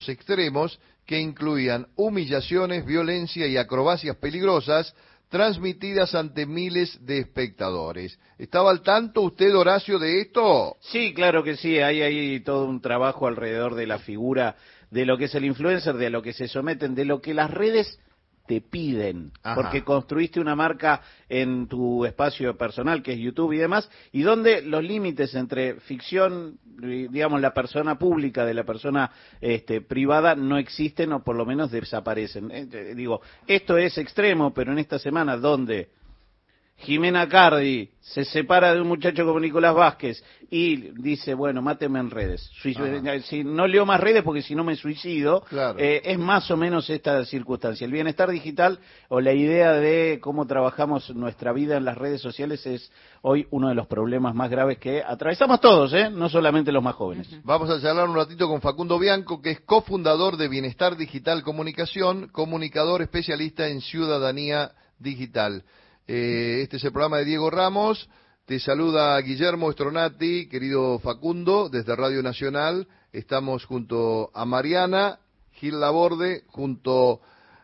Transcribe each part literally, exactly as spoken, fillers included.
extremos que incluían humillaciones, violencia y acrobacias peligrosas transmitidas ante miles de espectadores. ¿Estaba al tanto usted, Horacio, de esto? Sí, claro que sí, hay ahí todo un trabajo alrededor de la figura, de lo que es el influencer, de lo que se someten, de lo que las redes te piden, Ajá. Porque construiste una marca en tu espacio personal, que es YouTube y demás, y donde los límites entre ficción, digamos, la persona pública de la persona este, privada no existen o por lo menos desaparecen. Eh, digo, esto es extremo, pero en esta semana donde Jimena Cardi se separa de un muchacho como Nicolás Vázquez y dice, bueno, máteme en redes. Suic- si no leo más redes porque si no me suicido, Claro. eh, es más o menos esta circunstancia. El bienestar digital o la idea de cómo trabajamos nuestra vida en las redes sociales es hoy uno de los problemas más graves que atravesamos todos, ¿eh? No solamente los más jóvenes. Uh-huh. Vamos a charlar un ratito con Facundo Bianco, que es cofundador de Bienestar Digital Comunicación, comunicador especialista en ciudadanía digital. Eh, este es el programa de Diego Ramos. Te saluda Guillermo Stronati, querido Facundo, desde Radio Nacional. Estamos junto a Mariana Gil Laborde, junto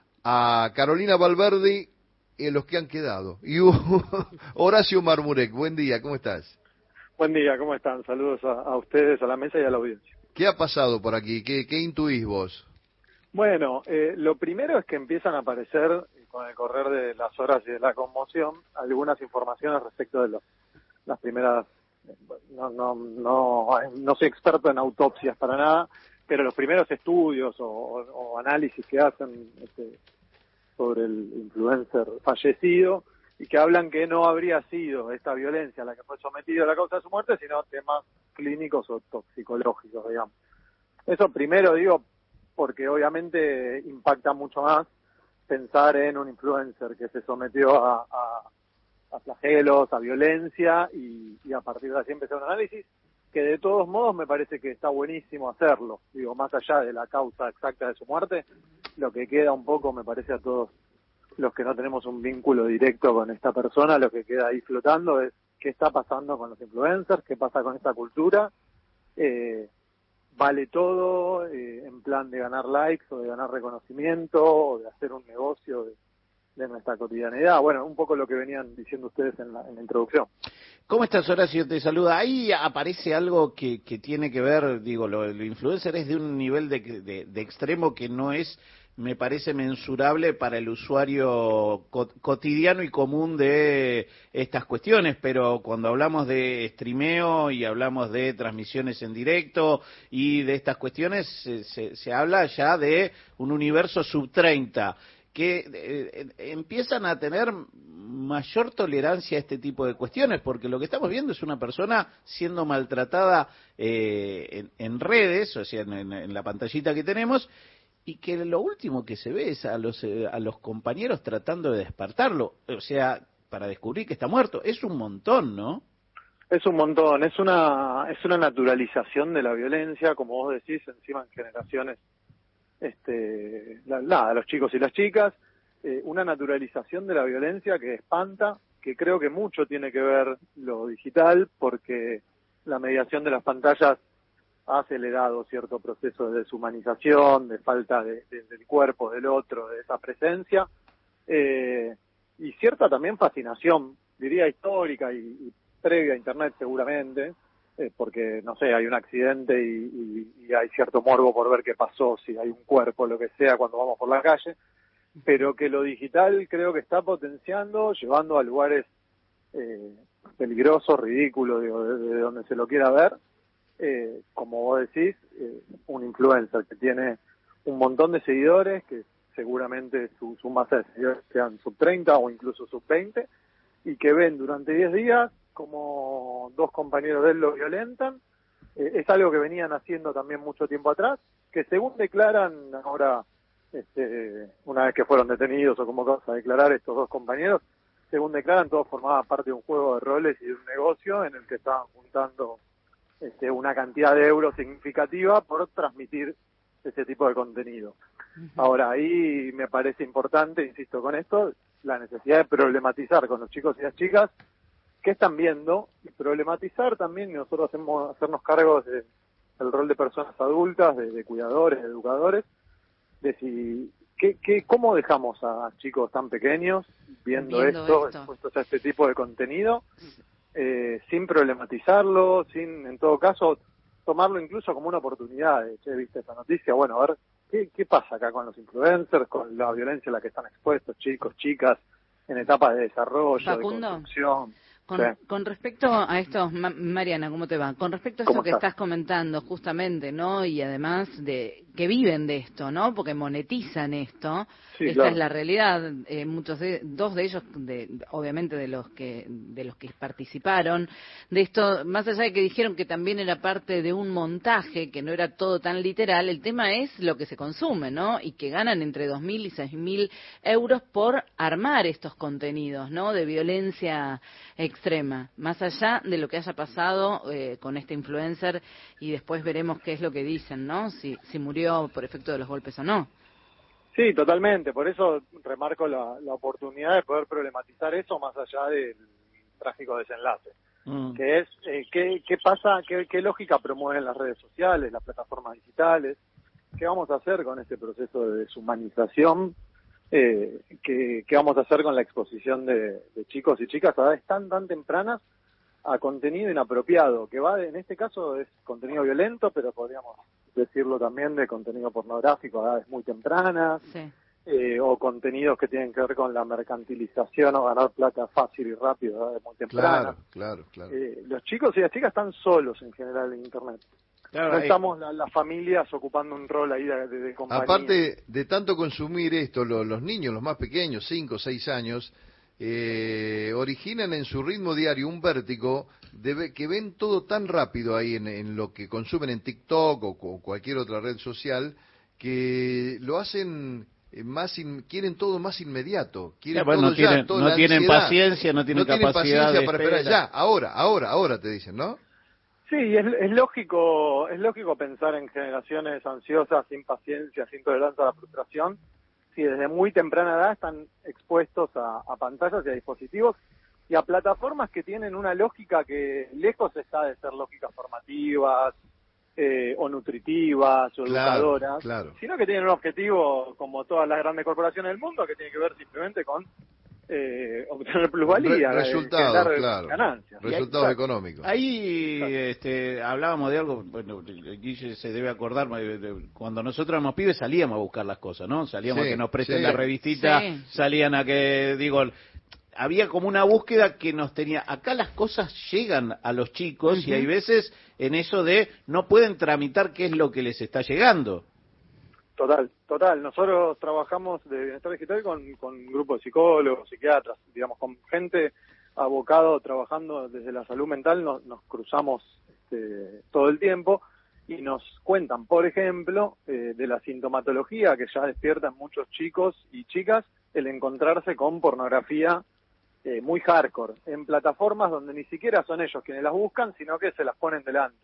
a Carolina Valverde, en los que han quedado. Y Horacio Marmurek, buen día, ¿cómo estás? Buen día, ¿cómo están? Saludos a, a ustedes, a la mesa y a la audiencia. ¿Qué ha pasado por aquí? ¿Qué, qué intuís vos? Bueno, eh, lo primero es que empiezan a aparecer, con el correr de las horas y de la conmoción, algunas informaciones respecto de los, las primeras, no, no, no, no soy experto en autopsias para nada, pero los primeros estudios o, o, o análisis que hacen este, sobre el influencer fallecido y que hablan que no habría sido esta violencia la que fue sometida a la causa de su muerte, sino temas clínicos o toxicológicos, digamos. Eso primero digo, porque obviamente impacta mucho más pensar en un influencer que se sometió a, a, a flagelos, a violencia, y, y a partir de así empezar un análisis, que de todos modos me parece que está buenísimo hacerlo. Digo, más allá de la causa exacta de su muerte, lo que queda un poco, me parece a todos los que no tenemos un vínculo directo con esta persona, lo que queda ahí flotando es qué está pasando con los influencers, qué pasa con esta cultura, eh, vale todo eh, en plan de ganar likes o de ganar reconocimiento o de hacer un negocio de, de nuestra cotidianidad. Bueno, un poco lo que venían diciendo ustedes en la, en la introducción. ¿Cómo estás, Horacio? Te saluda. Ahí aparece algo que, que tiene que ver, digo, lo, lo influencer es de un nivel de, de, de extremo que no es, me parece, mensurable para el usuario co cotidiano y común de estas cuestiones, pero cuando hablamos de streameo y hablamos de transmisiones en directo y de estas cuestiones, se, se, se habla ya de un universo sub treinta, que eh, empiezan a tener mayor tolerancia a este tipo de cuestiones, porque lo que estamos viendo es una persona siendo maltratada eh, en, en redes, o sea, en, en, en la pantallita que tenemos, y que lo último que se ve es a los, eh, a los compañeros tratando de despertarlo, o sea, para descubrir que está muerto. Es un montón, ¿no? Es un montón, es una, es una naturalización de la violencia, como vos decís, encima en generaciones este la, la, los chicos y las chicas, eh, una naturalización de la violencia que espanta, que creo que mucho tiene que ver lo digital, porque la mediación de las pantallas ha acelerado cierto proceso de deshumanización, de falta de, de, del cuerpo del otro, de esa presencia, eh, y cierta también fascinación, diría histórica y, y previa a Internet seguramente, Eh, porque, no sé, hay un accidente y, y, y hay cierto morbo por ver qué pasó, si hay un cuerpo, lo que sea, cuando vamos por la calle, pero que lo digital creo que está potenciando, llevando a lugares eh, peligrosos, ridículos, digo, de, de donde se lo quiera ver, eh, como vos decís, eh, un influencer que tiene un montón de seguidores, que seguramente su, su masa de seguidores sean sub treinta o incluso sub veinte, y que ven durante diez días como dos compañeros de él lo violentan. Eh, es algo que venían haciendo también mucho tiempo atrás, que según declaran ahora, este, una vez que fueron detenidos o convocados a declarar estos dos compañeros, según declaran, todos formaban parte de un juego de roles y de un negocio en el que estaban juntando este, una cantidad de euros significativa por transmitir ese tipo de contenido. Uh-huh. Ahora, ahí me parece importante, insisto con esto, la necesidad de problematizar con los chicos y las chicas qué están viendo, y problematizar también, y nosotros hacemos, hacernos cargos de, el rol de personas adultas, de, de cuidadores, de educadores, de si, ¿qué, qué, ¿cómo dejamos a chicos tan pequeños viendo, viendo esto, esto, expuestos a este tipo de contenido, eh, sin problematizarlo, sin, en todo caso, tomarlo incluso como una oportunidad de, che, viste esta noticia, bueno, a ver, ¿qué, qué pasa acá con los influencers, con la violencia a la que están expuestos chicos, chicas, en etapas de desarrollo, Facundo, de construcción? Con, sí. con respecto a esto, Ma Mariana, ¿cómo te va? Con respecto a esto que estás? estás comentando justamente, ¿no? Y además de que viven de esto, ¿no? Porque monetizan esto. Sí, Esta claro. es la realidad. Eh, muchos de, dos de ellos, de, obviamente de los que de los que participaron de esto, más allá de que dijeron que también era parte de un montaje, que no era todo tan literal, el tema es lo que se consume, ¿no? Y que ganan entre dos mil y seis mil euros por armar estos contenidos, ¿no? De violencia extrema, más allá de lo que haya pasado eh, con este influencer, y después veremos qué es lo que dicen, ¿no? Si, si murió por efecto de los golpes o no. Sí, totalmente, por eso remarco la, la oportunidad de poder problematizar eso más allá del trágico desenlace, mm. que es eh, qué, qué pasa, qué, qué lógica promueven las redes sociales, las plataformas digitales, qué vamos a hacer con este proceso de deshumanización. Eh, ¿qué, ¿Qué vamos a hacer con la exposición de, de chicos y chicas a edades tan tan tempranas a contenido inapropiado? Que va, de, en este caso es contenido violento, pero podríamos decirlo también de contenido pornográfico a edades muy tempranas, sí. eh, o contenidos que tienen que ver con la mercantilización o ganar plata fácil y rápido a edades muy tempranas. Claro, claro, claro. Eh, los chicos y las chicas están solos en general en Internet. Claro, no estamos las la familias ocupando un rol ahí de, de, de compañía. Aparte de tanto consumir esto, lo, los niños, los más pequeños, cinco o seis años, eh, originan en su ritmo diario un vértigo de que ven todo tan rápido ahí en, en lo que consumen en TikTok o, o cualquier otra red social, que lo hacen más, in, quieren todo más inmediato, quieren ya, bueno, todo no tienen, ya, toda no la tienen ansiedad. paciencia, no tienen no tienen capacidad paciencia de para espera. esperar ya, ahora, ahora, ahora te dicen, ¿no? Sí, es, es lógico, es lógico pensar en generaciones ansiosas, sin paciencia, sin tolerancia a la frustración, si desde muy temprana edad están expuestos a, a pantallas y a dispositivos y a plataformas que tienen una lógica que lejos está de ser lógicas formativas eh, o nutritivas o claro, educadoras, claro. sino que tienen un objetivo, como todas las grandes corporaciones del mundo, que tiene que ver simplemente con Eh, obtener plusvalía, Re resultados, eh, claro, ganancias. resultados ahí, económicos. Ahí este, hablábamos de algo, bueno, Guille se debe acordar, de, de, cuando nosotros éramos pibes salíamos a buscar las cosas, ¿no? Salíamos sí, a que nos presten sí. la revistita, sí. salían a que, digo, había como una búsqueda que nos tenía, acá las cosas llegan a los chicos uh-huh. y hay veces en eso de no pueden tramitar qué es lo que les está llegando. Total, total. Nosotros trabajamos de bienestar digital con, con un grupo de psicólogos, psiquiatras, digamos, con gente abocado trabajando desde la salud mental, nos, nos cruzamos este, todo el tiempo y nos cuentan, por ejemplo, eh, de la sintomatología que ya despiertan muchos chicos y chicas el encontrarse con pornografía eh, muy hardcore, en plataformas donde ni siquiera son ellos quienes las buscan, sino que se las ponen delante.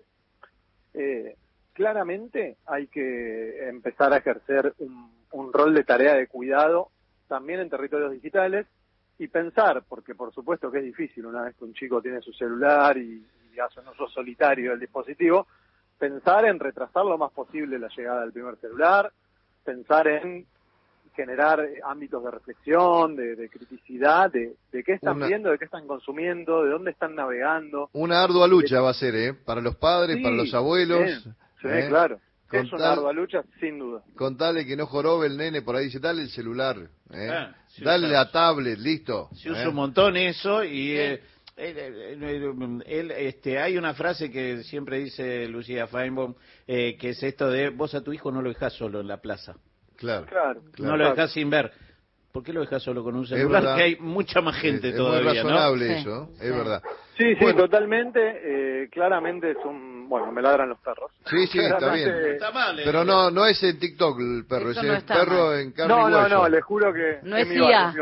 Eh, Claramente hay que empezar a ejercer un, un rol de tarea de cuidado también en territorios digitales y pensar, porque por supuesto que es difícil una vez que un chico tiene su celular y, y hace un uso solitario del dispositivo, pensar en retrasar lo más posible la llegada del primer celular, pensar en generar ámbitos de reflexión, de, de criticidad, de, de qué están una, viendo, de qué están consumiendo, de dónde están navegando. Una ardua lucha va a ser, ¿eh? Para los padres, sí, para los abuelos. Bien. Sí, ¿eh? Claro. Con es una tal, ardua lucha, sin duda. Contale que no jorobe el nene, por ahí dice, dale el celular, ¿eh? Ah, dale usa, la tablet, listo. Se usa ¿eh? un montón eso y eh, él, él, él, este, hay una frase que siempre dice Lucía Feinbaum, eh, que es esto de, vos a tu hijo no lo dejás solo en la plaza. Claro. claro, claro. No lo dejás sin ver. ¿Por qué lo dejas solo con un celular? Que hay mucha más gente es, todavía, es muy razonable ¿no? eso, sí. es verdad. Sí, sí, bueno. totalmente. Eh, claramente es un... Bueno, me ladran los perros. Sí, sí, está bien. Está mal, pero no no es en TikTok el perro, eso es no el perro mal. en carne no, y hueso. No, no, les juro que... No es es mi I A.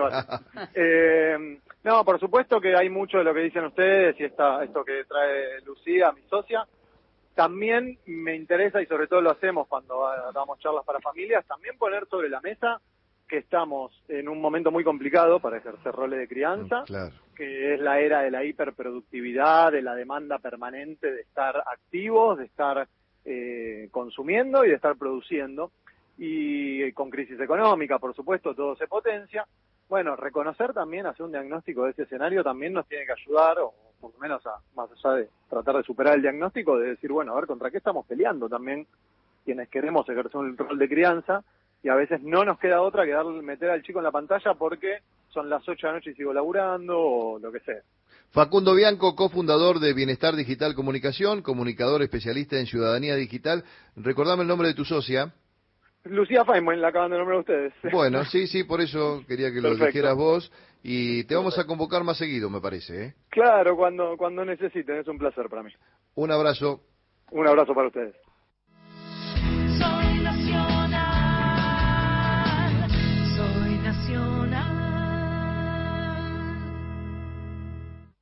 eh, no, por supuesto que hay mucho de lo que dicen ustedes y esta, esto que trae Lucía, mi socia. También me interesa, y sobre todo lo hacemos cuando damos charlas para familias, también poner sobre la mesa que estamos en un momento muy complicado para ejercer roles de crianza, claro. que es la era de la hiperproductividad, de la demanda permanente de estar activos, de estar eh, consumiendo y de estar produciendo. Y con crisis económica, por supuesto, todo se potencia. Bueno, reconocer también, hacer un diagnóstico de ese escenario también nos tiene que ayudar, o por lo menos a, más allá de tratar de superar el diagnóstico, de decir, bueno, a ver, ¿contra qué estamos peleando también quienes queremos ejercer un rol de crianza? Y a veces no nos queda otra que dar, meter al chico en la pantalla porque son las ocho de la noche y sigo laburando, o lo que sea. Facundo Bianco, cofundador de Bienestar Digital Comunicación, comunicador especialista en ciudadanía digital. Recordame el nombre de tu socia. Lucía Feynman, la acaban de nombrar ustedes. Bueno, sí, sí, por eso quería que lo Perfecto. dijeras vos. Y te vamos a convocar más seguido, me parece, ¿eh? Claro, cuando, cuando necesiten, es un placer para mí. Un abrazo. Un abrazo para ustedes.